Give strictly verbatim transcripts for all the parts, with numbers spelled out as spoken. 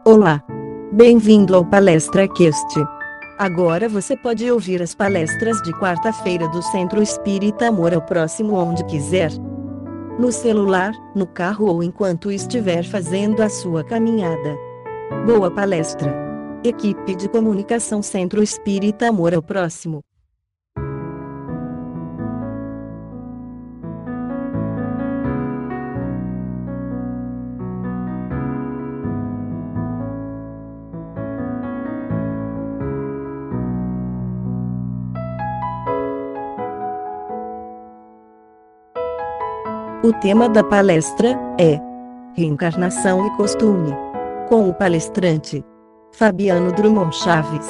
Olá! Bem-vindo ao PalestraCast. Agora você pode ouvir as palestras de quarta-feira do Centro Espírita Amor ao Próximo onde quiser. No celular, no carro ou enquanto estiver fazendo a sua caminhada. Boa palestra! Equipe de Comunicação Centro Espírita Amor ao Próximo. O tema da palestra é Reencarnação e Costume, com o palestrante Fabiano Drummond Chaves.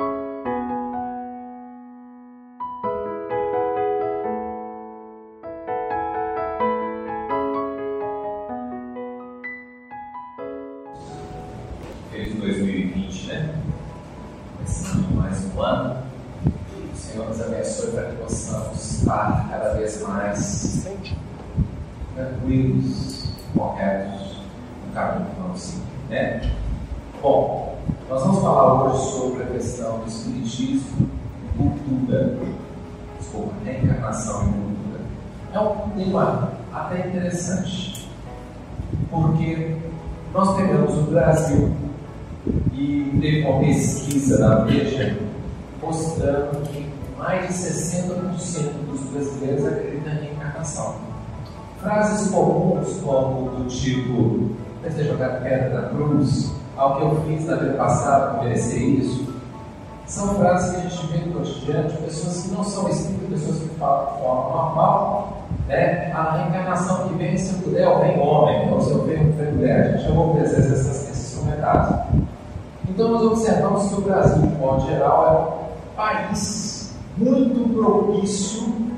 Feliz dois mil e vinte, né? Começando mais um ano. Que o Senhor nos abençoe para que possamos estar cada vez mais tranquilos, corretos no caminho que vamos seguir, né? Bom, nós vamos falar hoje sobre a questão do espiritismo e cultura. Desculpa, reencarnação e cultura. É um tema até interessante, porque nós pegamos o Brasil e teve uma pesquisa da Veja mostrando que mais de sessenta por cento dos brasileiros acreditam em reencarnação. Frases comuns como do tipo deve ter jogado pedra na cruz, ao que eu fiz na vida passada para merecer isso, são frases que a gente vê no cotidiano de pessoas que não são espíritas, pessoas que falam de forma normal, né? A reencarnação que vem, se eu puder, eu venho homem, ou se eu venho mulher. A gente já ouve às vezes esses comentários. Então nós observamos que o Brasil, de modo geral, é um país muito propício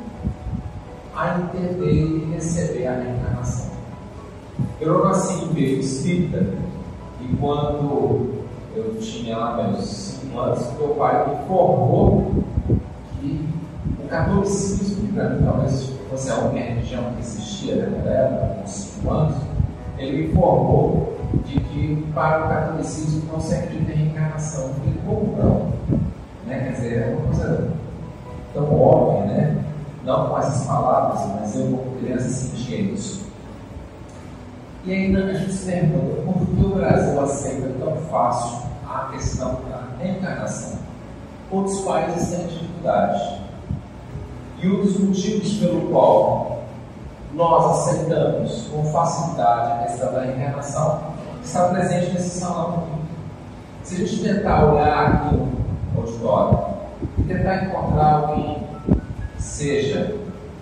a entender e receber a reencarnação. Eu nasci em berço espírita e quando eu tinha lá meus cinco anos, meu pai me informou que o catolicismo, que para mim talvez fosse a única religião que existia naquela época, com cinco anos, ele me informou de que para o catolicismo não se acredita em reencarnação. Eu falei, como não? Né? Quer dizer, é uma coisa tão óbvia, né? Não com essas palavras, mas eu, como criança, sentia isso. E aí a gente se pergunta por que o Brasil aceita tão fácil a questão da reencarnação. Outros países têm dificuldade. E um dos motivos pelo qual nós aceitamos com facilidade a questão da reencarnação está presente nesse salão aqui. Se a gente tentar olhar aqui no auditório e tentar encontrar alguém, seja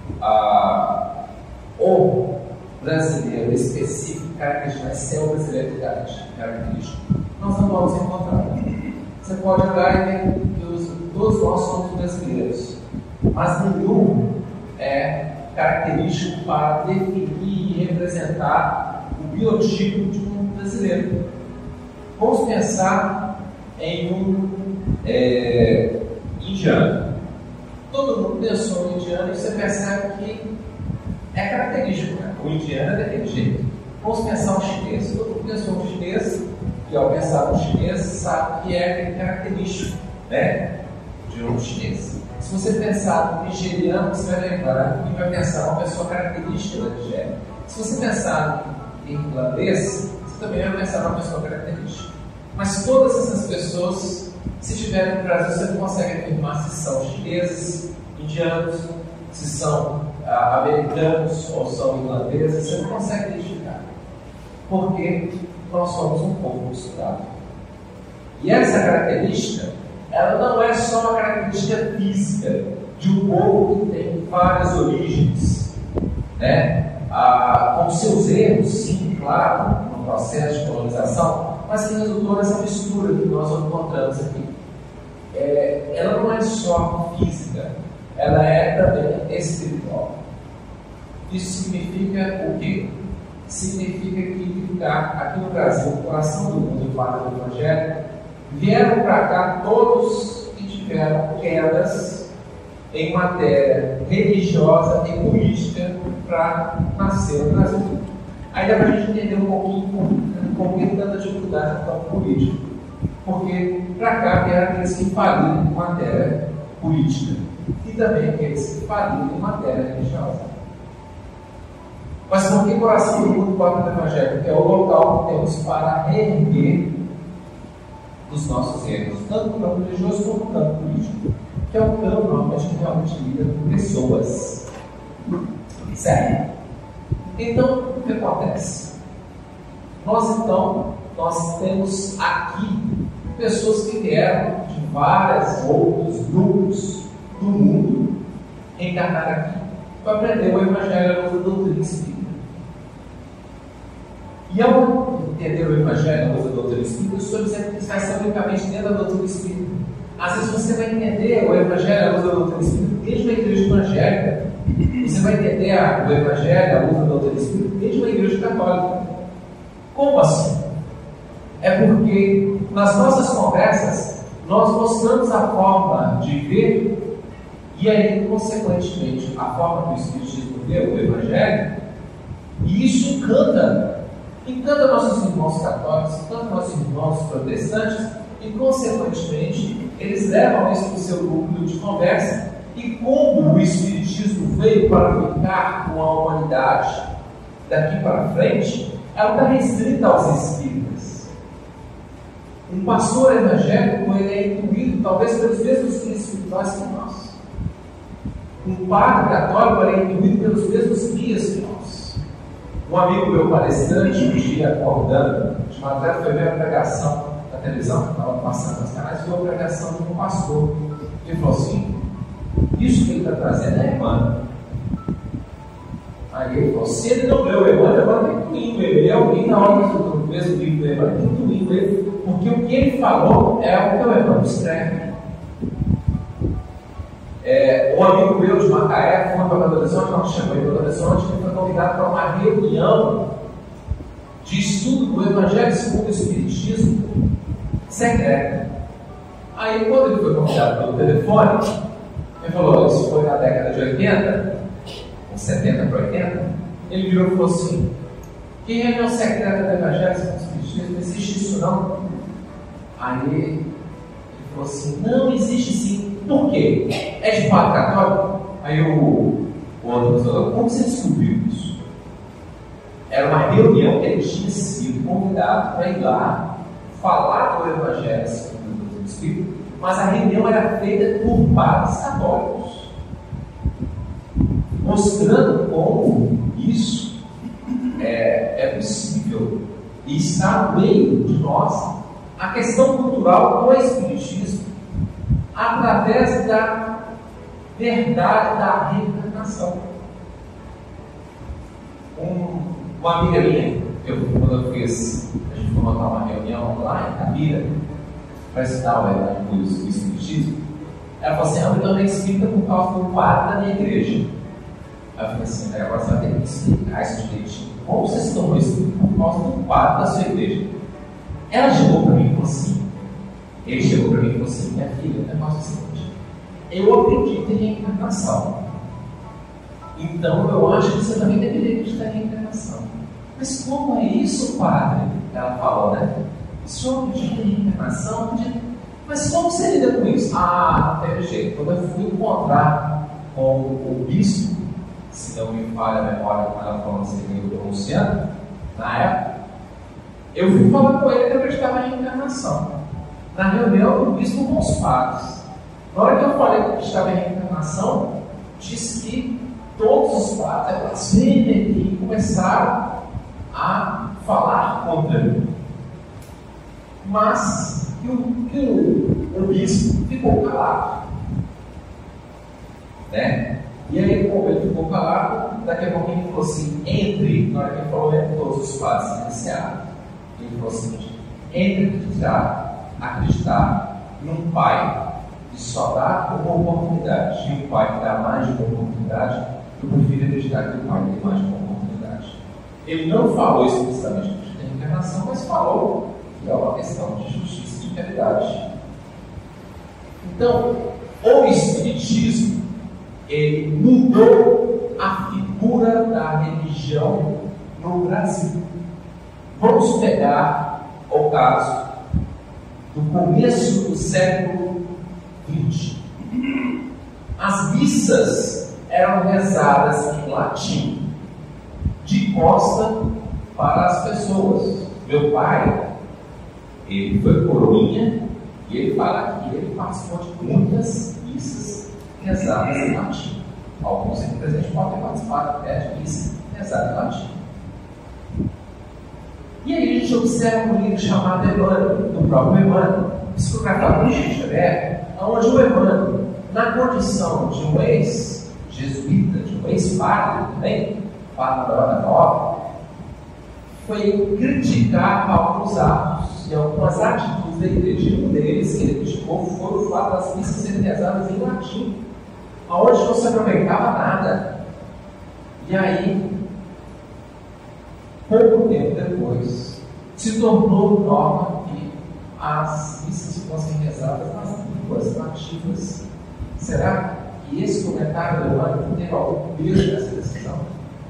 ah, o brasileiro específico, característico, mas se é o brasileiro característico, nós não vamos encontrar. Você pode olhar e ver que os, todos nós somos brasileiros, mas nenhum é característico para definir e representar o biotipo de um brasileiro. Vamos pensar em um é, indiano. Todo mundo pensou no indiano e você percebe que é característico, né? O indiano é daquele jeito. Vamos pensar no chinês. Todo mundo pensou no chinês e ao pensar no chinês sabe que é aquele característico, né? De um chinês. Se você pensar no nigeriano, você vai lembrar e vai pensar uma pessoa característica da Nigéria. Se você pensar em irlandês, você também vai pensar numa pessoa característica. Mas todas essas pessoas, se estiverem no Brasil, você não consegue afirmar se são chineses, indianos, se são ah, americanos ou são irlandeses, você não consegue identificar. Porque nós somos um povo misturado. E essa característica, ela não é só uma característica física de um povo que tem várias origens, né? Ah, com seus erros, sim, claro, no processo de colonização, mas que resultou nessa mistura que nós encontramos aqui. É, ela não é só física, ela é também espiritual. Isso significa o quê? Significa que aqui no Brasil, o coração do mundo, o Padre do Evangelho, vieram para cá todos que tiveram quedas em matéria religiosa e política para nascer no Brasil. Aí dá para a gente entender um pouquinho por que tanta dificuldade no campo político. Porque para cá vieram aqueles que faliram em matéria política e também aqueles que faliram em matéria religiosa. Mas por que coração do mundo pode do Evangelho? Porque é o local que temos para reerguer dos nossos erros, tanto no campo religioso como no campo político, que é o campo normalmente que realmente lida com pessoas. Certo? Então, o que acontece? Nós então, nós temos aqui pessoas que vieram de vários outros grupos do mundo encarnar aqui para aprender o Evangelho da doutrina espírita. E ao entender o Evangelho da doutrina espírita, eu estou dizendo que isso vai ser unicamente dentro da doutrina espírita. Às vezes você vai entender o Evangelho da doutrina espírita desde uma igreja evangélica. Você vai entender a, o Evangelho, a luz da doutrina espírita, desde uma igreja católica. Como assim? É porque nas nossas conversas nós mostramos a forma de ver e aí, consequentemente, a forma que o Espiritismo vê o Evangelho, e isso encanta, encanta nossos irmãos católicos, encanta nossos irmãos protestantes, e consequentemente eles levam isso para o seu núcleo de conversa. E como o Espiritismo veio para ficar com a humanidade daqui para frente, ela está restrita aos espíritas. Um pastor evangélico ele é intuído talvez pelos mesmos guias espirituais que nós. Um padre católico ele é intuído pelos mesmos guias que nós. Um amigo meu palestrante, um dia acordando, de madrugada, foi ver a pregação na televisão, que estava passando nas canais, viu a pregação de um pastor. Ele falou assim: isso que ele está trazendo é Emmanuel. Aí ele falou: se ele não leu o Emmanuel, agora tem intuindo ele. Ele é alguém na hora do mesmo livro do Emmanuel, tem intuindo ele, porque o que ele falou é o que o Emmanuel escreve. É, um amigo meu de Macaé foi para Belo Horizonte, quando chegou em Belo Horizonte, ele foi convidado para uma reunião de estudo do Evangelho segundo o Espiritismo secreta. Aí, quando ele foi convidado pelo telefone, ele falou: isso foi na década de oitenta, setenta para oitenta. Ele virou e falou assim: que reunião secreta do Evangelho segundo o Espiritismo? Não existe isso não. Aí ele falou assim: não, existe sim. Por quê? É de padre católico? Aí o, o outro falou: como você descobriu isso? Era uma reunião que ele tinha sido convidado para ir lá falar do Evangelho segundo o Espírito, mas a reunião era feita por padres católicos, mostrando como isso é, é possível e está no meio de nós. A questão cultural do Espiritismo, através da verdade da reencarnação. Um, uma amiga minha, eu, quando eu fiz, a gente foi montar uma reunião lá em Capira, para estudar o, o, o Espiritismo, ela falou assim: eu me tornei espírita por causa do quadro da minha igreja. Aí eu falei assim: agora você vai ter que explicar isso direitinho. Como você se tornou espírita por causa do quadro da sua igreja? Ela chegou para mim e falou assim, ele chegou para mim e falou assim: minha filha, o negócio é o seguinte, eu acredito em reencarnação, então eu acho que você também deveria acreditar em reencarnação. Mas como é isso, padre? Ela falou, né? O senhor acredita em reencarnação? Acredita? Mas como você lida com isso? Ah, não teve jeito. Quando eu fui encontrar com o bispo, se não me falha a memória, quando ela falou assim, eu pronunciando, na época, eu fui falar com ele que eu acreditava em reencarnação. Na reunião, o bispo com os padres. Na hora que eu falei que eu acreditava em reencarnação, disse que todos os padres, elas vêm e começaram a falar contra mim. Mas que o, que o, o bispo ficou calado. Né? E aí, como ele ficou calado, daqui a pouco ele falou assim: entre, na hora que ele falou, entre todos os padres iniciaram. Ele falou assim: entre acreditar, acreditar num pai que só dá uma oportunidade e um pai que dá mais de uma oportunidade, eu prefiro acreditar que o pai tem mais de uma oportunidade. Ele não falou explicitamente de reencarnação, mas falou que é uma questão de justiça e de caridade. Então, o Espiritismo ele mudou a figura da religião no Brasil. Vamos pegar o caso do começo do século vinte. As missas eram rezadas em latim, de costa para as pessoas. Meu pai, ele foi coroinha, e ele fala que ele participou de muitas missas rezadas em latim. Alguns aqui presentes podem ter participado até de missa rezada em latim. E aí a gente observa um livro chamado Emmanuel, do próprio Emmanuel, psicografado por Chico Xavier, onde o Emmanuel, na condição de um ex-jesuíta, de um ex-padre também, padre da Nova, foi criticar alguns atos e algumas atitudes da igreja. Um deles que ele criticou foi o fato das missas serem rezadas em latim, onde não se aproveitava nada. E aí, pouco tempo depois, se tornou norma que as missas fossem rezadas nas línguas nativas. Será que esse comentário do Emmanuel teve algum peso nessa decisão?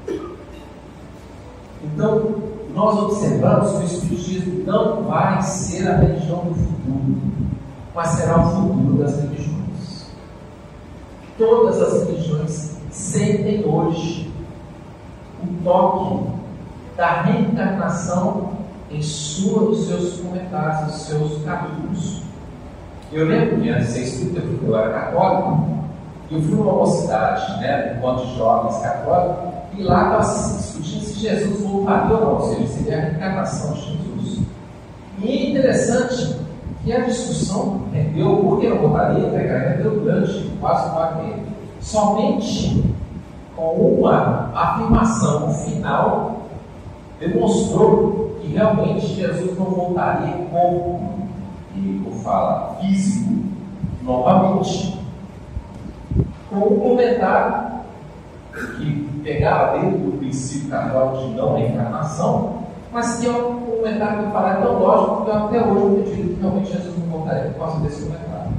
Então, nós observamos que o Espiritismo não vai ser a religião do futuro, mas será o futuro das religiões. Todas as religiões sentem hoje o toque da reencarnação em sua, nos seus comentários, nos seus capítulos. Eu lembro que antes de ser espírita, eu era católico, e eu fui numa mocidade, né, um monte de jovens católicos, e lá estava se discutindo se Jesus voltaria ou não, ou seja, seria a reencarnação de Jesus. E é interessante que a discussão rendeu, por que não voltaria, rendeu durante quase um ano e meio. Somente com uma afirmação no final demonstrou que realmente Jesus não voltaria em corpo, e eu falo físico, novamente, com um comentário que pegava dentro do princípio católico de não reencarnação, mas que é um comentário que fala é tão lógico que até hoje eu acredito que realmente Jesus não voltaria por causa desse comentário.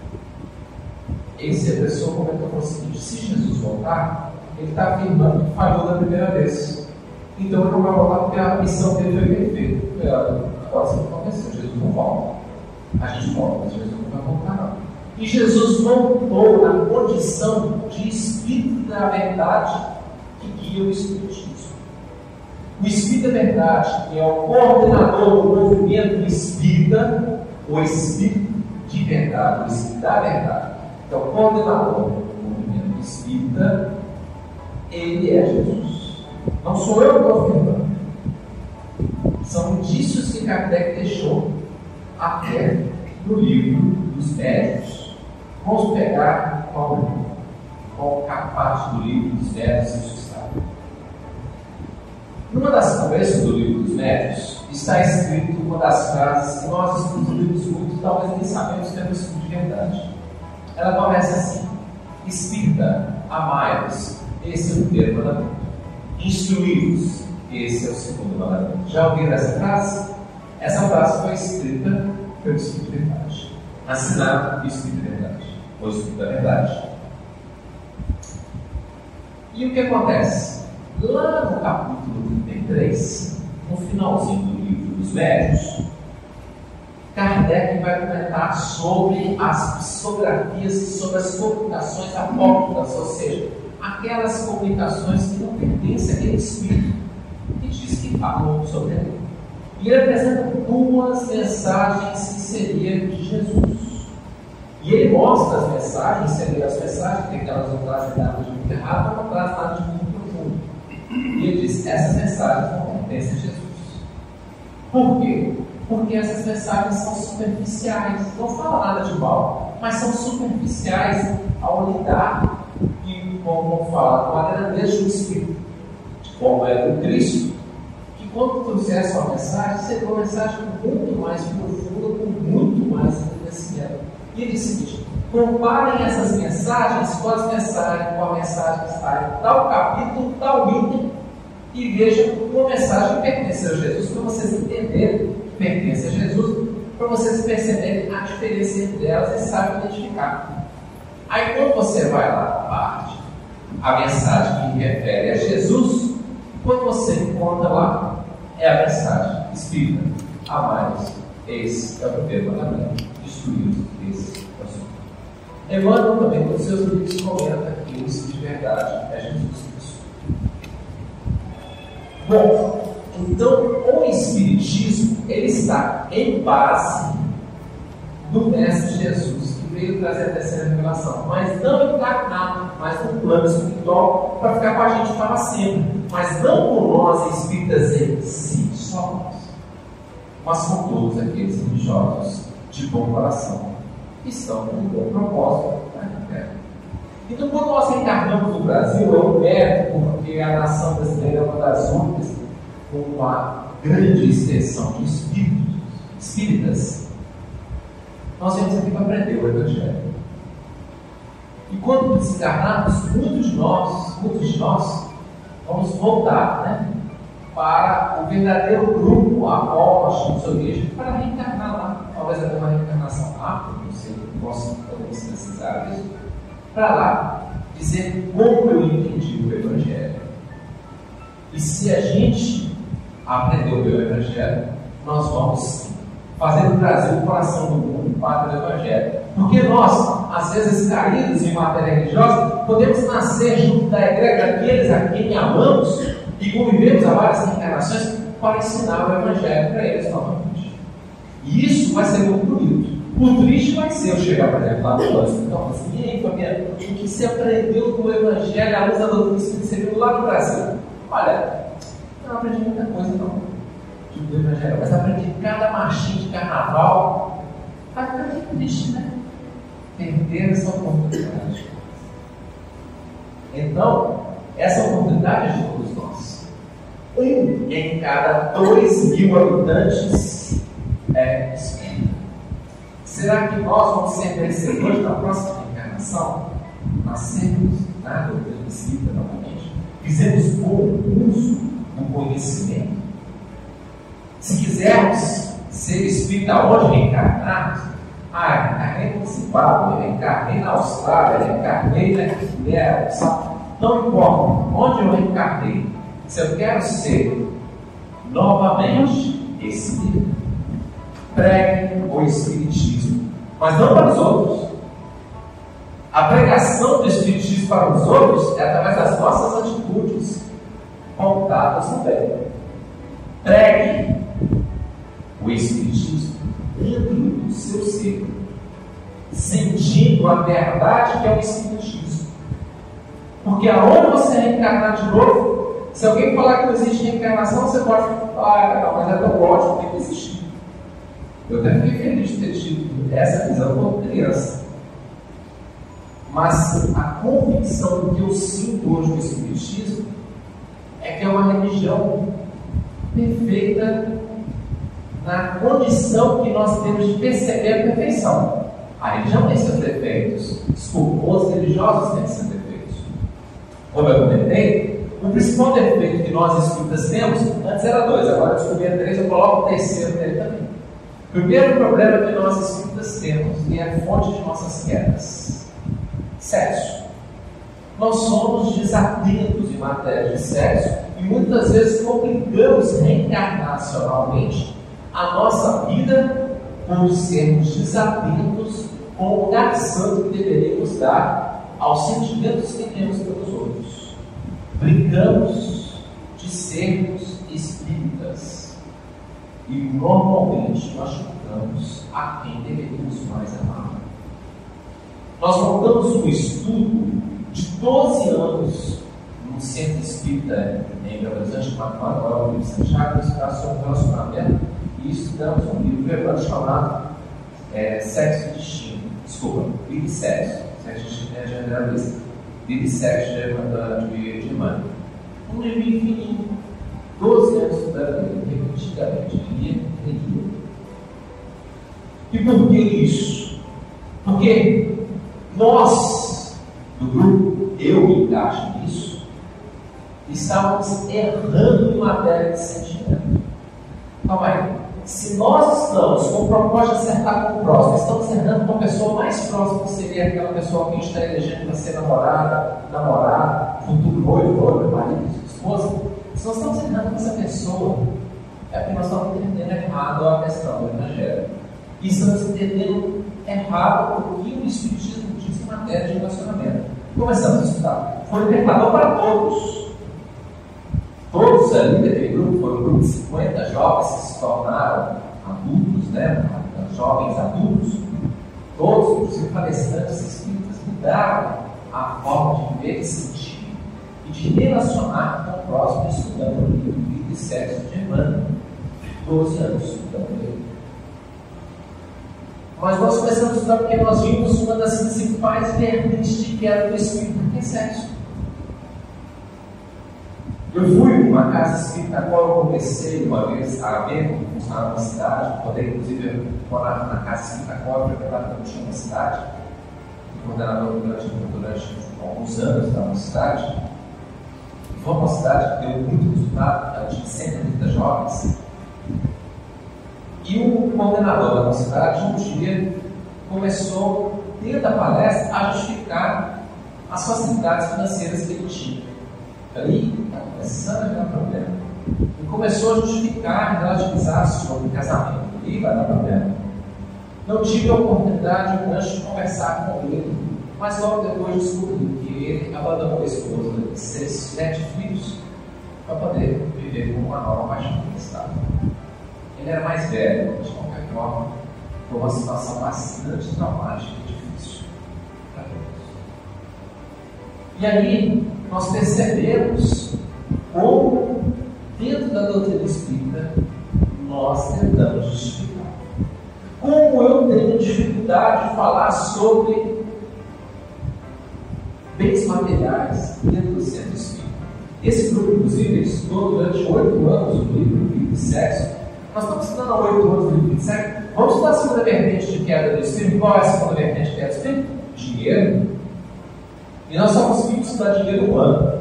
Esse pessoa comentou o seguinte: se Jesus voltar, ele está afirmando que falhou da primeira vez. Então ele não vai voltar porque a missão dele foi perfeita. Agora você não aconteceu, Jesus não volta. A gente volta, mas Jesus não vai voltar não. E Jesus voltou na condição de Espírito da Verdade que guia o Espiritismo. O Espírito da Verdade, que é o coordenador do movimento espírita, o Espírito de Verdade, o Espírito da Verdade, que é o coordenador do movimento espírita, ele é Jesus. Não sou eu que estou afirmando. São indícios que Kardec deixou até no livro dos Médiuns. Vamos pegar qual livro? Qual a parte do livro dos Médiuns ressuscitados? Numa das conversas do livro dos Médiuns está escrito uma das frases que nós estudamos muito, talvez nem sabemos que é um estudo de verdade. Ela começa assim: Espírita, amai-vos, esse é o primeiro mandamento. Instruí-vos, esse é o segundo mandamento. Já ouviram essa frase? Essa frase foi escrita pelo Espírito de Verdade, assinado pelo Espírito de Verdade, o Espírito da Verdade. E o que acontece? Lá no capítulo trinta e três, no finalzinho do livro dos Médiuns, Kardec vai comentar sobre as psicografias e sobre as comunicações apócrifas, ou seja, aquelas comunicações que não pertencem àquele espírito que diz que falou sobre ele. E ele apresenta duas mensagens que seriam de Jesus. E ele mostra as mensagens, seriam as mensagens que elas não trazem nada de muito errado, não trazem nada de muito profundo. E ele diz: essas mensagens não pertencem a Jesus. Por quê? Porque essas mensagens são superficiais, não falam nada de mal, mas são superficiais ao lidar e, como fala, com a grandeza do Espírito, como é do Cristo, que quando trouxesse uma mensagem, seria uma mensagem muito mais profunda, com muito mais enriquecimento. E ele diz o seguinte: comparem essas mensagens com as mensagens, com a mensagem que está em tal capítulo, tal item, e vejam uma mensagem que pertence a Jesus, para vocês entenderem que pertence a Jesus, para vocês perceberem a diferença entre elas e saibam identificar. Aí quando você vai lá na parte, a mensagem que refere a Jesus, Quando você encontra lá, é a mensagem espírita. Amai-vos, esse é o primeiro mandamento. Destruí-vos, esse é o segundo. Emmanuel também, com seus livros, comenta que o Espírito de verdade é Jesus Cristo. Bom, então o Espiritismo, ele está em base do Mestre Jesus, que veio trazer a terceira revelação, mas não encarnado, mas no plano espiritual, para ficar com a gente para sempre, mas não com nós espíritas em si, só nós, mas com todos aqueles religiosos de bom coração, que estão com um bom propósito na terra. Então, quando nós reencarnamos no Brasil, é um mérito, porque a nação brasileira é uma das únicas com uma grande extensão de espíritos, espíritas. Nós viemos aqui para aprender o Evangelho. E quando desencarnarmos, muitos de nós, muitos de nós, vamos voltar, né, para o verdadeiro grupo a qual nós tínhamos origem, para reencarnar lá. Talvez até uma reencarnação rápida, não sei, posso podemos precisar disso, para lá dizer como eu entendi o Evangelho. E se a gente aprender o Evangelho, nós vamos fazer do Brasil o coração do mundo para o Evangelho. Porque nós, às vezes caídos em matéria religiosa, podemos nascer junto da igreja daqueles a quem amamos e convivemos há várias reencarnações para ensinar o Evangelho para eles novamente. E isso vai ser muito bonito. O triste vai ser eu chegar, por exemplo, lá no hospital e falar assim: e aí, família, o que você aprendeu do Evangelho à luz da doutrina que você viu lá no Brasil? Olha, eu não aprendi muita coisa não do Evangelho, mas aprendi cada marchinha de carnaval. Vai ficar muito triste, né? Perder essa oportunidade. Então, essa oportunidade é de todos nós. Um em cada dois mil habitantes é espírita. Será que nós vamos ser merecedores da próxima reencarnação? Nascemos na doutrina espírita novamente? Fizemos bom uso do conhecimento? Se quisermos ser espírita onde reencarnarmos, ah, reencarnei no Zimbábue, reencarnei na Austrália, reencarnei na Guiné, não importa onde eu reencarnei, se eu quero ser novamente espírita, pregue o Espiritismo, mas não para os outros. A pregação do Espiritismo para os outros é através das nossas atitudes voltadas no bem. Pregue o Espiritismo dentro do seu ser, sentindo a verdade que é o Espiritismo. Porque aonde você reencarnar de novo, se alguém falar que não existe reencarnação, você pode falar: ah, não, mas é tão ótimo, tem que existir. Eu até fiquei feliz de ter tido essa visão quando criança. Mas a convicção do que eu sinto hoje no Espiritismo é que é uma religião perfeita na condição que nós temos de perceber a perfeição. A religião tem seus defeitos. Desculpa, os religiosos têm seus defeitos. Como eu comentei, o principal defeito que nós espíritas temos, antes era dois, agora eu descobri três, eu coloco o terceiro nele também. O primeiro problema que nós espíritas temos, e é a fonte de nossas quedas: sexo. Nós somos desatentos em matéria de sexo e muitas vezes complicamos reencarnacionalmente a nossa vida por sermos desatentos com o lugar santo que deveríamos dar aos sentimentos que temos pelos outros. Brincamos de sermos espíritas e normalmente machucamos a quem deveríamos mais amar. Nós montamos um estudo de doze anos no Centro Espírita em Belo Horizonte, chamado Manuel Luiz Santiago, sobre relacionamento, e estudamos um livro chamado é, Sexo e Destino. Desculpa, Vida e Sexo. Sexo e Destino é generalista. Vida e Sexo de, de Emmanuel. Um livro infinito. doze anos estudando ele, repetidamente, lia e lia. E por que isso? Porque nós, do grupo, eu me encaixo nisso, estávamos errando em matéria de sentimento. Calma aí. Se nós estamos com o propósito de acertar com o próximo, estamos errando com a pessoa mais próxima, que seria aquela pessoa que a gente está elegendo para ser namorada, namorado, futuro noivo, noivo, marido, esposa. Se nós estamos errando com essa pessoa, é porque nós estamos entendendo errado a questão do Evangelho. E estamos entendendo errado o que o Espiritismo diz em matéria de relacionamento. Começamos a estudar. Foi interpretador para todos. Todos ali daquele grupo, foi um grupo de cinquenta jovens que se tornaram adultos, né? Jovens adultos. Todos, inclusive palestrantes espíritas, mudaram a forma de ver e sentir e de relacionar com o próximo, estudando o livro Vida e Sexo de Emmanuel. doze anos estudando ele. Mas nós começamos a estudar porque nós vimos uma das principais vertentes de queda do espírito, que é sexo. Eu fui numa casa espírita, a qual eu comecei uma vez a ver como funcionava uma cidade, poder inclusive morar na casa espírita, a qual eu frequentava tinha uma cidade, fui coordenador durante, durante alguns anos da uma cidade. Foi uma cidade que deu muito resultado, ela tinha cento e trinta jovens. E o coordenador da cidade, um dia, começou, dentro da palestra, a justificar as facilidades financeiras que ele tinha. Aí, está começando a virar problema. E começou a justificar, relativizar sobre o casamento. E vai dar problema. Não tive a oportunidade, o gancho de conversar com ele, mas logo depois descobri que ele abandonou a esposa e seis, sete filhos para poder viver com uma nova paixão do Estado. Ele era mais velho, de qualquer forma, foi uma situação bastante traumática e difícil para todos. E aí, nós percebemos como, dentro da doutrina espírita, nós tentamos justificar. Como eu tenho dificuldade de falar sobre bens materiais dentro do centro espírita. Esse grupo, inclusive, estudou durante oito anos o livro Vida e Sexo. Nós estamos estudando há oito anos o livro Vida e Sexo. Vamos estudar a segunda vertente de queda do espírito. Qual é a segunda vertente de queda do espírito? Dinheiro. E nós só conseguimos estudar dinheiro um ano.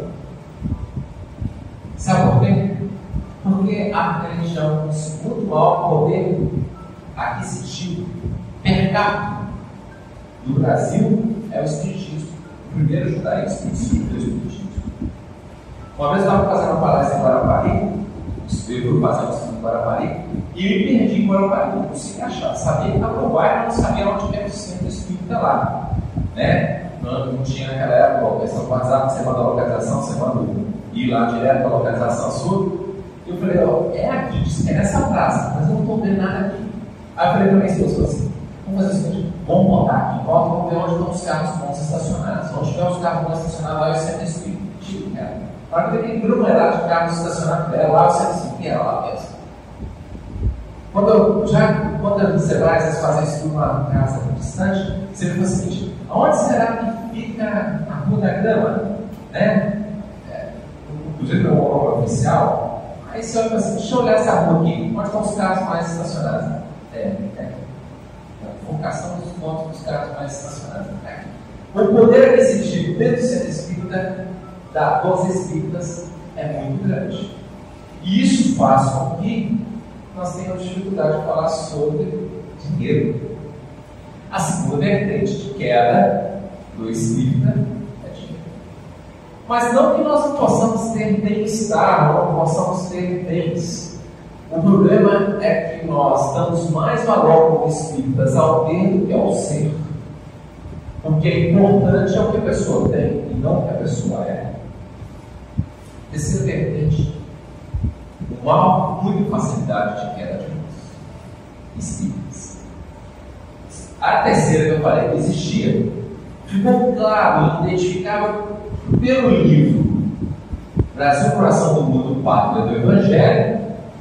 Sabe por quê? Porque a religião, o segundo maior poder aquisitivo per capita do Brasil é o Espiritismo. O primeiro judaísmo, o segundo é o Espiritismo. Uma vez eu estava fazendo uma palestra em Guarapari, eu fui fazer um estudo em Guarapari, e eu me perdi em Guarapari, não consegui achar. Sabia que estava no bairro, não sabia onde era o centro espírita lá. Né? Não, não tinha naquela época a questão do WhatsApp, você manda a localização, você manda ir lá direto para a localização sua. Eu falei, ó, é aqui, é nessa praça, mas eu não estou vendo nada aqui. Aí eu falei para minha esposa assim, vamos fazer o seguinte, vamos botar aqui em volta, vamos ver onde estão os carros bons estacionados. Onde tiver os carros bons estacionados, lá é o centro espírita. Tipo, cara. Na hora que eu vi que numerado de carros estacionados, era lá o centro espírita, era lá mesmo. Quando eu, já, quando você vai, vocês fazem isso numa casa distante, você vê o seguinte, aonde será que fica a Rua da Grama? Né? É, inclusive no nome oficial. Aí você olha assim, deixa eu olhar essa rua aqui, onde estão os carros mais estacionados? É, é. A vocação dos pontos dos carros mais estacionados. É. O poder aquisitivo dentro do centro espírita, da, dos espíritas, é muito grande. E isso faz com que nós tenhamos dificuldade de falar sobre dinheiro. A segunda vertente de queda do espírita é dinheiro. Mas não que nós não possamos ter bem-estar, não possamos ter bens. O problema é que nós damos mais valor como espíritas ao ter do que ao ser. Porque é importante é o que a pessoa tem e não o que a pessoa é. Terceira vertente, uma muita facilidade de queda de nós, espíritas. A terceira que eu falei que existia, ficou claro, identificável pelo livro Brasil, Coração do Mundo, Pátria do Evangelho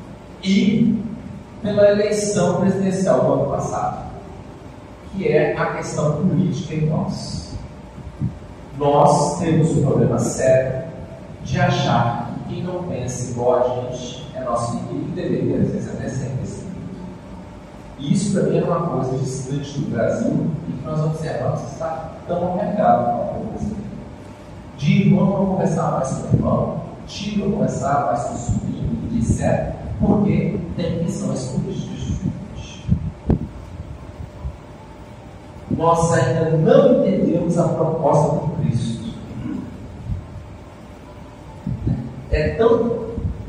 e pela eleição presidencial do ano passado, que é a questão política em nós. Nós temos um problema sério de achar que quem não pensa igual a gente é nosso inimigo e deveria, às vezes, até ser esse inimigo. E isso, para mim, é uma coisa distante do Brasil e que nós observamos que está tão carregado com a pobreza. De irmão não conversar mais com o irmão, tio não conversar mais com o sobrinho, e etcétera, porque tem questões políticas diferentes. Nós ainda não entendemos a proposta do Cristo. É tão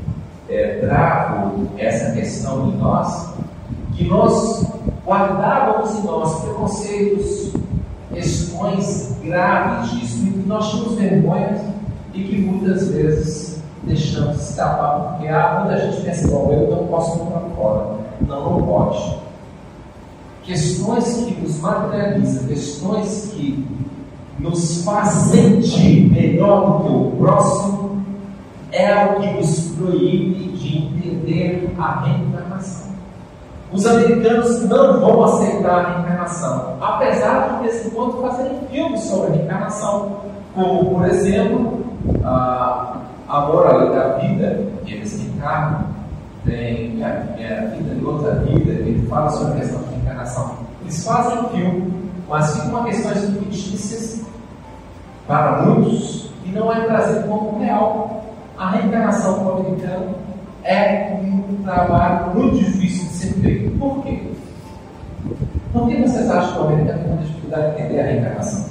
é, travo essa questão em nós, que nós guardávamos em nós preconceitos, questões graves disso, e que nós tínhamos vergonha e que muitas vezes deixamos escapar, porque ah, muita gente pensa, bom, eu não posso ir para fora. Não, não pode. Questões que nos materializam, questões que nos faz sentir melhor do que o próximo, é o que nos proíbe de entender a reencarnação. Os americanos não vão aceitar a reencarnação, apesar de, de vez em quando, fazerem filmes sobre a reencarnação, como, por exemplo, a Amor Além da Vida, que eles reencarnam, tem Minha, minha Vida e Outra Vida, ele fala sobre a questão de reencarnação. Eles fazem filme, mas fica uma questão de fictícias para muitos e não é trazido como real. A reencarnação para o americano é um trabalho muito difícil de ser feito. Por quê? Por que vocês acham que o americano tem muita dificuldade de entender a reencarnação?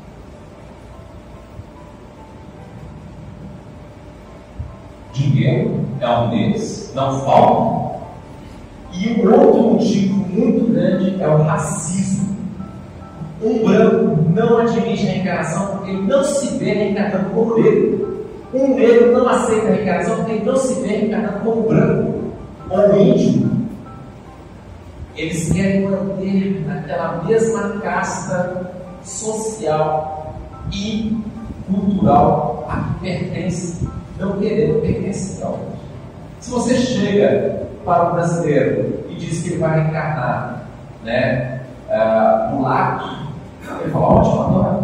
Dinheiro é um deles, não falta. E o outro motivo muito grande é o racismo. Um branco não admite a reencarnação porque ele não se vê reencarnando como negro. Um negro não aceita a reencarnação porque ele não se vê reencarnando como branco ou índio. Eles querem manter naquela mesma casta social e cultural a que pertence, não querendo pertencer ao outro. Se você chega para o brasileiro e diz que ele vai reencarnar, né, uh, no lago, ele fala, ótimo, agora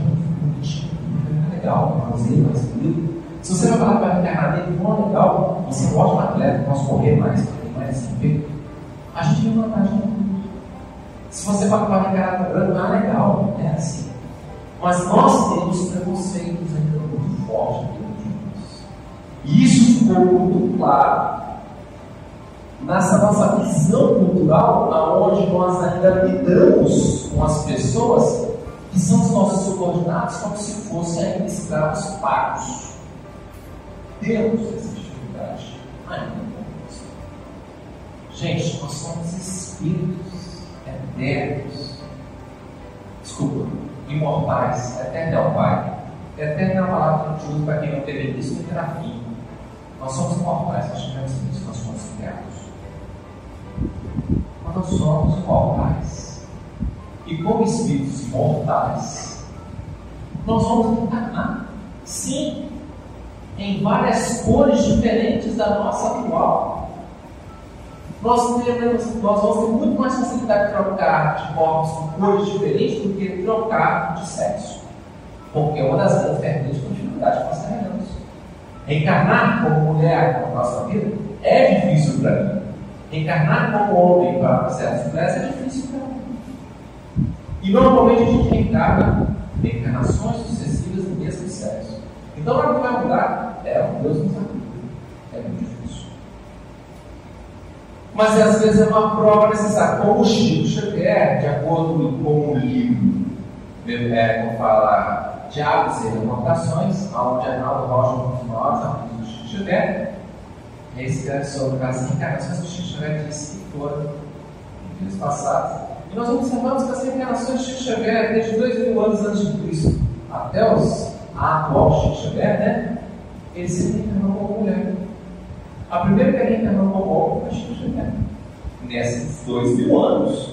é legal, mais bonito. Se você vai falar para reencarnar nele, bom, legal, você é um ótimo atleta, posso correr mais, correr mais assim, a gente tem vantagem. Se você vai para reencarnar no branco, ah, legal, é assim. Mas nós temos preconceitos ainda muito fortes dentro de nós. E isso ficou muito claro nessa nossa visão cultural, onde nós ainda lidamos com as pessoas que são os nossos subordinados como se fossem ainda escravos pagos. Temos essa dificuldade ainda conosco. Gente, nós somos espíritos eternos. Desculpa, imortais. Eterno é o Pai. Eterno é a palavra que a gente usa para quem não teve início nem terá fim. Nós somos mortais, nós tivemos isso, nós somos criados. Mas nós somos mortais. E como espíritos mortais, nós vamos encarnar, sim, em várias cores diferentes da nossa atual. Nós, temos, nós vamos ter muito mais facilidade de trocar de corpos com cores diferentes do que trocar de sexo. Porque é uma das grandes ferramentas de continuidade que nós carregamos. Reencarnar como mulher na nossa vida é difícil para mim. Reencarnar como homem para certas mulheres é difícil para mim. E normalmente a gente reencarna reencarnações sucessivas do mesmo sexo. Então a que vai mudar é o Deus nos ajuda. É muito difícil. Mas às vezes é uma prova necessária. Como o Chico Xavier, de acordo com o livro, é, como fala, Diálogos e Recordações, onde Arnaldo Rocha Nós, amigos do Chico Xavier, ele escreve sobre as reencarnações que o Chico Xavier disse que foram em dias passados. E nós observamos que as reencarnações de Chico Xavier, desde dois mil anos antes de Cristo até os, a atual Chico Xavier, né, ele se reencarnou como mulher. A primeira que ele reencarnou como homem foi Chico Xavier. Nesses dois mil anos,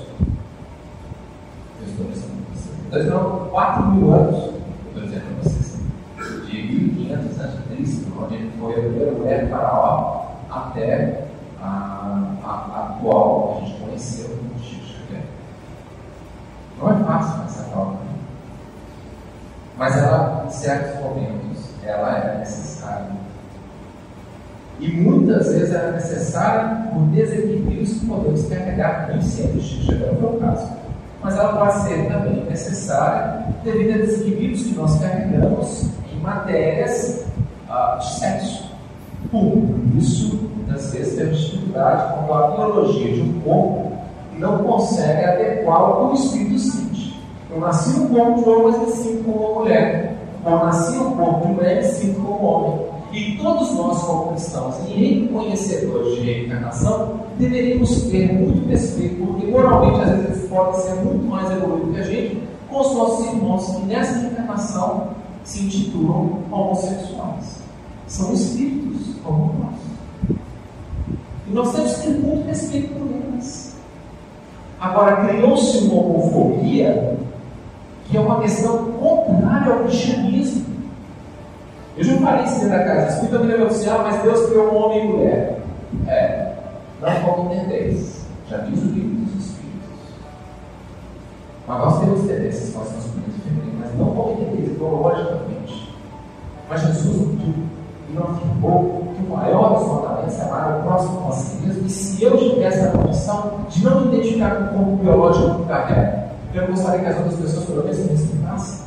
dois não, quatro mil anos, estou dizendo para vocês, de mil e quinhentos antes de Cristo, onde ele foi a primeira mulher faraó até a, a, a atual que a gente conheceu como Chico Xavier. Não é fácil essa prova, mas ela, em certos momentos, ela é necessária. E muitas vezes ela é necessária por desequilíbrios que podemos carregar, nem sempre o Chico Xavier foi o caso. Mas ela pode ser também necessária devido a desequilíbrios que nós carregamos em matérias uh, de sexo. Por isso, muitas vezes temos dificuldade com a biologia de um corpo que não consegue adequar ao que o espírito sente. Eu nasci no corpo de homem, mas me sinto como uma mulher. Eu nasci no corpo de mulher, me sinto como homem. E todos nós, como cristãos e conhecedores de reencarnação, deveríamos ter muito respeito, porque moralmente às vezes eles podem ser muito mais evoluídos que a gente, com os nossos irmãos que nessa reencarnação se intitulam homossexuais. São espíritos como nós. E nós temos que ter muito respeito por eles. Agora, criou-se uma homofobia que é uma questão contrária ao cristianismo. Eu já falei isso dentro da casa. Espírito é mulher oficial, mas Deus criou um homem e mulher. É, não como entendeis. Já diz o livro dos Espíritos. Mas nós temos tendências com as masculinas e femininas, mas não como entendeis ideologicamente. Mas Jesus tudo e não afirmou que o maior dos mandamentos é amar o próximo como a si mesmo. E se eu tivesse a condição de não me identificar com o corpo biológico que carrego, eu gostaria que as outras pessoas pelo menos me respeitassem.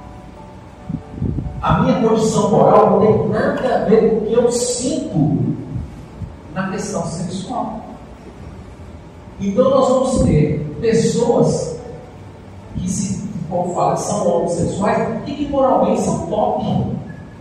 A minha condição moral não tem nada a ver com o que eu sinto na questão sexual. Então nós vamos ter pessoas que, se, como fala, são homossexuais e que moralmente são top.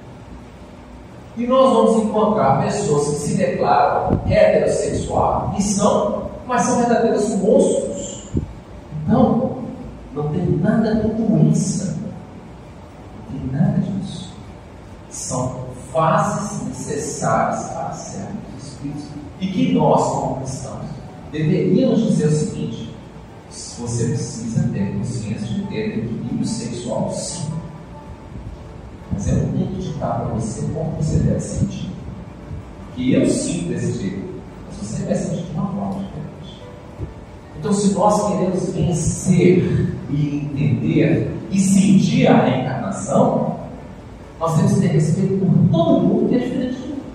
E nós vamos encontrar pessoas que se declaram heterossexuais e são, mas são verdadeiros monstros. Então, não tem nada com doença. Não tem nada disso. São fases necessárias para certos espíritos. E que nós, como cristãos, deveríamos dizer o seguinte: você precisa ter consciência de ter equilíbrio sexual, sim. Mas eu não tenho que ditar para você como você deve sentir. Que eu sinto desse jeito, mas você vai sentir de uma forma diferente. Então, se nós queremos vencer e entender e sentir a reencarnação, nós temos que ter respeito por todo mundo que é diferente de mim.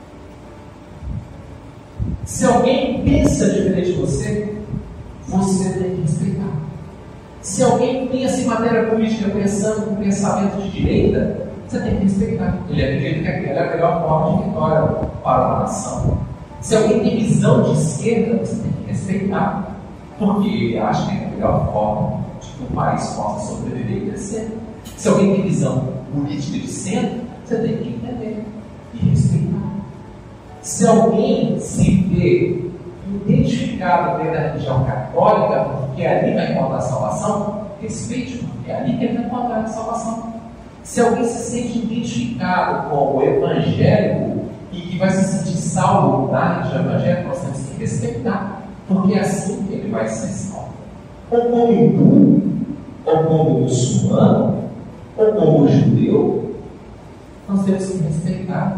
Se alguém pensa diferente de você, você tem que respeitar. Se alguém pensa em matéria política pensando com pensamento de direita, você tem que respeitar. Ele acredita que aquela é a melhor forma de vitória para uma nação. Se alguém tem visão de esquerda, você tem que respeitar. Porque ele acha que é a melhor forma de que o país possa sobreviver e crescer. Se alguém tem visão política de centro, você tem que entender e respeitar. Se alguém se vê identificado dentro da religião católica, porque ali vai encontrar a salvação, respeite, porque é ali que ele vai encontrar a salvação. Se alguém se sente identificado como evangélico e que vai se sentir salvo na religião evangélica, nós temos que respeitar, porque é assim que ele vai ser salvo. Ou como hindu, ou como muçulmano, ou como judeu, nós temos que respeitar.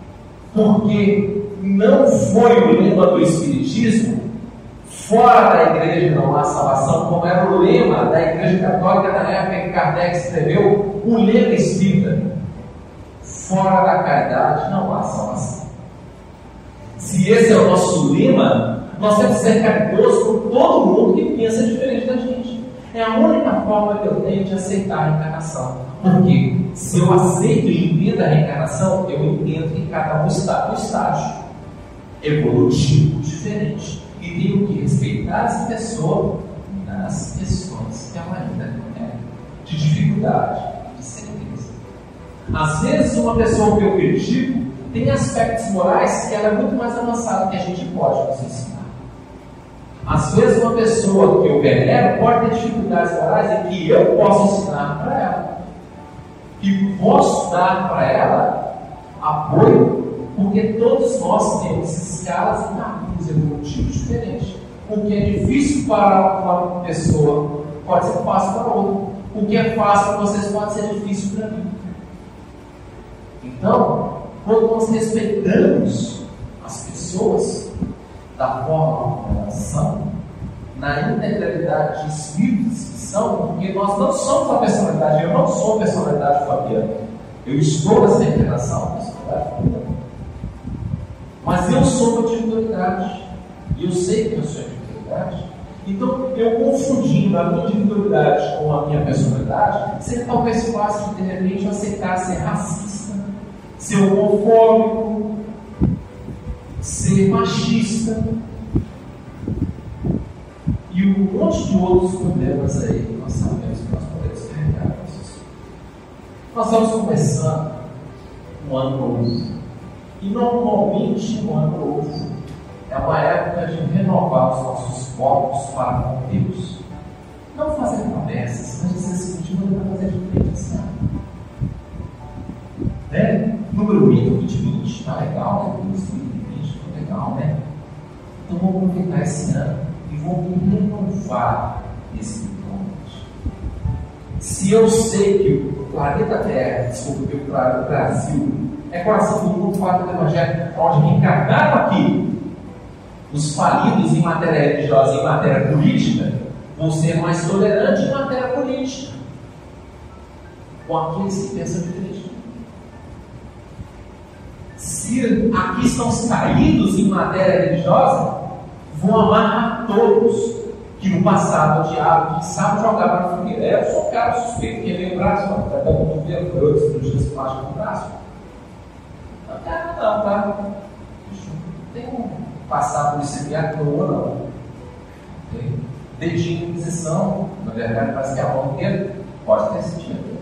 Porque não foi o lema do Espiritismo, fora da igreja não há salvação, como era o lema da Igreja Católica na época que Kardec escreveu o lema espírita: fora da caridade não há salvação. Se esse é o nosso lema, nós temos que ser caridosos com todo mundo que pensa diferente da gente. É a única forma que eu tenho de aceitar a reencarnação. Porque se eu aceito e entendo a reencarnação, eu entendo que cada um está no estágio evolutivo diferente. E tenho que respeitar essa pessoa nas questões que ela ainda é de dificuldade, de certeza. Às vezes, uma pessoa que eu critico tem aspectos morais que ela é muito mais avançada que a gente pode nos ensinar. Às vezes, uma pessoa que eu venero pode ter dificuldades morais e que eu posso ensinar para ela. E posso dar para ela apoio, porque todos nós temos escalas e caminhos evolutivos diferentes. O que é difícil para uma pessoa pode ser fácil para outra. O que é fácil para vocês pode ser difícil para mim. Então, quando nós respeitamos as pessoas da forma como elas são, na integralidade de espíritos que são, porque nós não somos a personalidade, eu não sou a personalidade fabiana. Eu estou nessa reencarnação, a personalidade fabiana. Mas eu sou uma individualidade. E eu sei que eu sou individualidade. Então, eu confundindo a minha individualidade com a minha personalidade, seria talvez fácil de, de repente, eu aceitar ser racista, ser homofóbico, ser machista e um monte de outros problemas aí que nós sabemos que nós podemos carregar. Nós estamos começando um ano novo. E normalmente um ano novo é uma época de renovar os nossos votos para com Deus. Não fazer promessas, mas dizer assim, de maneira para fazer diferente esse ano. Né? Número vinte, vinte, tá legal, né? dois mil e vinte, tá legal, né? Então vamos aproveitar esse ano e vamos renovar esse ano. Se eu sei que o planeta Terra, desculpa, que o Brasil é coração do mundo, fala do Evangelho, onde reencarnaram aqui os falidos em matéria religiosa e em matéria política, vão ser mais tolerantes em matéria política com aqueles que pensam diferente. Se aqui estão os caídos em matéria religiosa, vão amar a todos que no passado odiavam, que sabem jogar para a fogueira. Eu sou um cara suspeito, que é meu braço, até o mundo ver por outros cirurgias plásticas no braço. Não quero não, tá? Tem um passar por isso aqui à toa, não. Tem dedinho de inquisição, na verdade parece que é a mão inteira, pode ter sentido.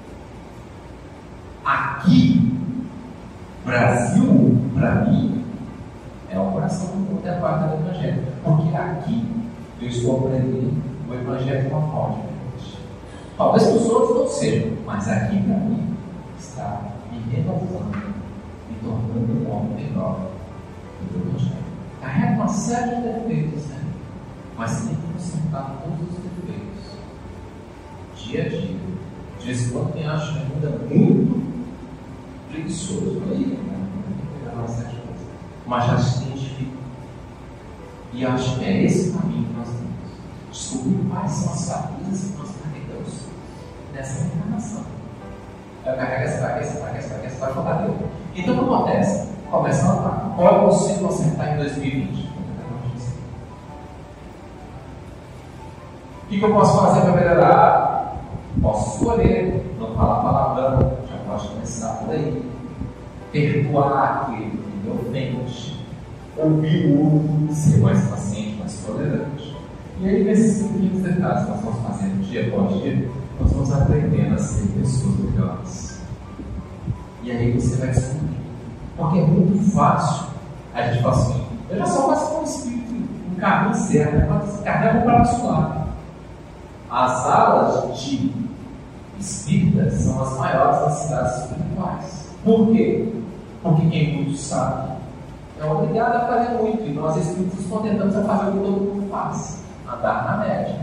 Aqui, Brasil, para mim, é o coração do mundo, é a parte do Evangelho. Porque aqui eu estou aprendendo o Evangelho de uma forma diferente. Talvez para os outros não sejam, mas aqui para mim está me renovando, me tornando um homem melhor do Evangelho. Carrega uma série de defeitos, né? Mas tem que consertar todos os defeitos, dia a dia. De vez em quando quem acha que ainda é muito preguiçoso, aí, né? Tem que pegar uma série de coisas. Mas já se identifica. E acho que é esse caminho que nós temos. Descobrir quais são as fraquezas que nós carregamos nessa encarnação. Eu carrego essa fraqueza, essa fraqueza, essa fraqueza, vai jogar Deus. Então o que acontece? Começa a anotar. Qual eu consigo acertar em dois mil e vinte? O que, que eu posso fazer para melhorar? Posso escolher, não falar palavrão, já pode começar por aí. Perdoar aquele que me ofende. Ouvir o outro, ser mais paciente, mais tolerante. E aí, nesses pequenos detalhes que nós vamos fazendo dia após dia, nós vamos aprendendo a ser pessoas melhores. E aí você vai descobrir. Porque é muito fácil a gente falar assim: eu já sou quase com o espírito, um caminho certo, né? Mas carrega para o lado. As alas de espíritas são as maiores das cidades espirituais. Por quê? Porque quem muito sabe é obrigado a fazer muito, e nós espíritos nos contentamos a fazer o que todo mundo faz: andar na média.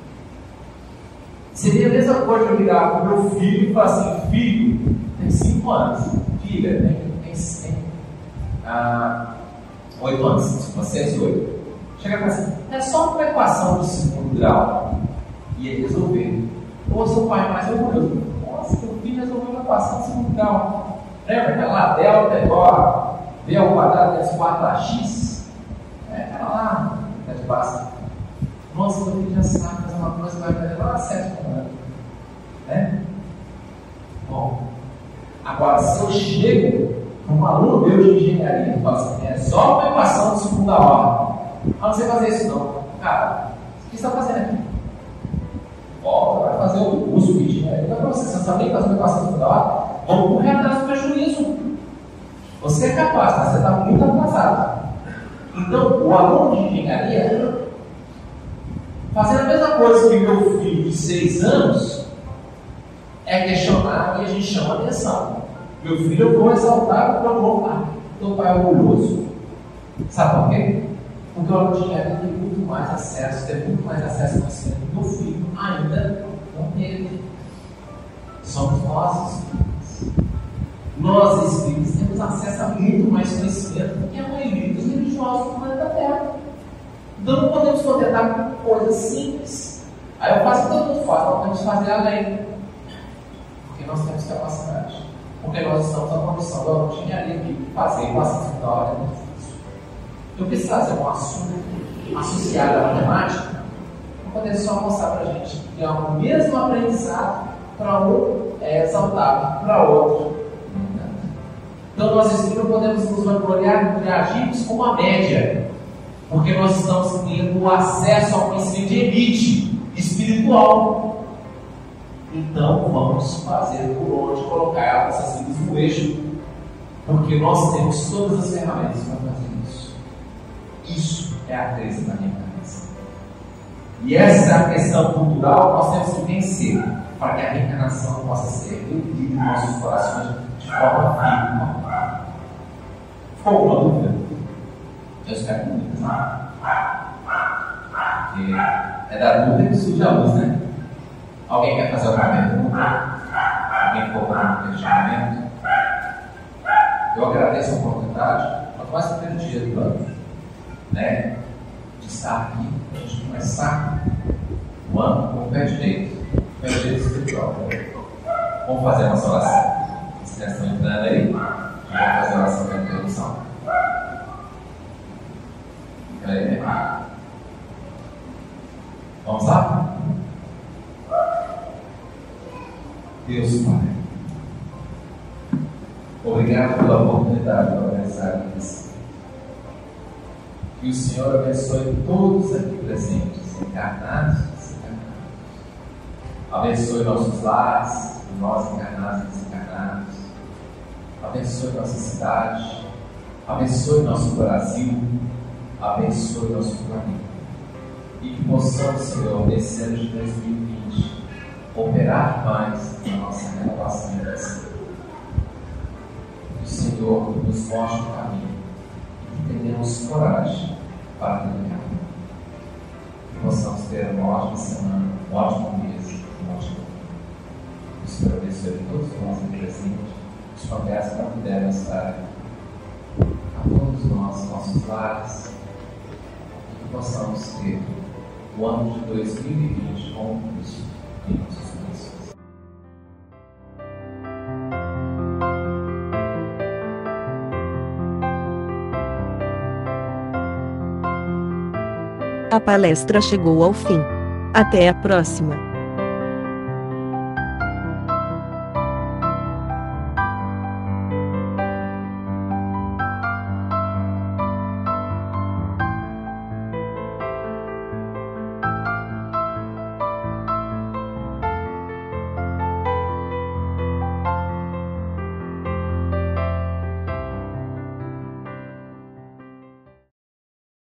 Seria a mesma coisa eu virar para o meu filho e falar assim: filho, tem cinco anos, filha, tem, tem, tem ah, oito anos, desculpa, seis, oito. Chega para assim: é só uma equação de segundo grau. E ele resolver. Ou seu pai mais orgulhoso: nossa, seu filho resolveu uma equação de segundo grau. Lembra aquela delta igual a B ao quadrado vezes quatro a x? É aquela lá, é de base. Nossa, meu filho já sabe fazer uma coisa, vai fazer lá sete comando. Né? Bom, agora se eu chego para um aluno meu de engenharia e falo assim: é só uma equação de segunda ordem. Ah, não sei fazer isso não. Cara, o que você está fazendo aqui? Volta, vai fazer o curso de engenharia. Não é para você, você não sabe nem fazer uma equação de segunda ordem. Vamos correr atrás do prejuízo. Você é capaz, mas você está muito atrasado. Então, o aluno de engenharia, fazendo a mesma coisa que meu filho de seis anos, é questionar e a gente chama atenção. Meu filho, eu vou exaltar o meu pai. Meu pai é orgulhoso. Sabe por quê? Porque o aluno de engenharia tem muito mais acesso, tem muito mais acesso ao conhecimento que meu filho ainda não teve. Somos nós, espíritos. Nós, espíritos, temos acesso a muito mais conhecimento do que a maioria dos religiosos do planeta Terra. Então não podemos contentar com coisas simples. Aí eu faço o que todo mundo faz, nós podemos fazer além. Porque nós temos capacidade. Porque nós estamos na condição da aluno de engenharia de fazer com a ciência da hora é muito difícil. Eu preciso fazer um assunto associado à matemática para poder só mostrar para a gente que é o mesmo aprendizado para um é exaltado, para outro. Então nós espíritos podemos nos vangloriar de agirmos como a média, porque nós estamos tendo acesso ao conhecimento de elite espiritual. Então vamos fazer por onde colocar essas vidas no eixo Porque nós temos todas as ferramentas para fazer isso. Isso é a crença da reencarnação. E essa é a questão cultural que nós temos que vencer, para que a reencarnação possa ser entendida em nossos corações de forma firme. Ficou alguma dúvida? Eu espero dúvidas, né? Porque é da dúvida que surge a luz, né? Alguém quer fazer alguma pergunta? Alguém for para um questionamento? Eu agradeço a oportunidade, quanto mais primeiro dia do ano, né? De estar aqui, a gente começar o ano com o pé direito, o pé direito espiritual. Vamos fazer a nossa oração. Vocês estão entrando aí? Vamos fazer a oração da introdução. Aí, vamos lá? Deus Pai, obrigado pela oportunidade de organizar aqui. Que o Senhor abençoe todos aqui presentes, encarnados e desencarnados. Abençoe nossos lares, nós encarnados e desencarnados. Abençoe nossa cidade. Abençoe nosso Brasil. Abençoe nosso planeta. E que possamos, Senhor, nesse ano de dois mil e vinte, operar mais na nossa renovação de vida. Que o Senhor nos mostre o caminho e que tenhamos coragem para trilhar. Que possamos ter uma ótima semana, um ótimo mês, um ótimo ano. Que o Senhor abençoe todos nós aqui presentes, os familiares que não puderam estar a todos nós, nossos lares, e que possamos ter o ano de dois mil e vinte com Cristo em nossos corações. A palestra chegou ao fim. Até a próxima!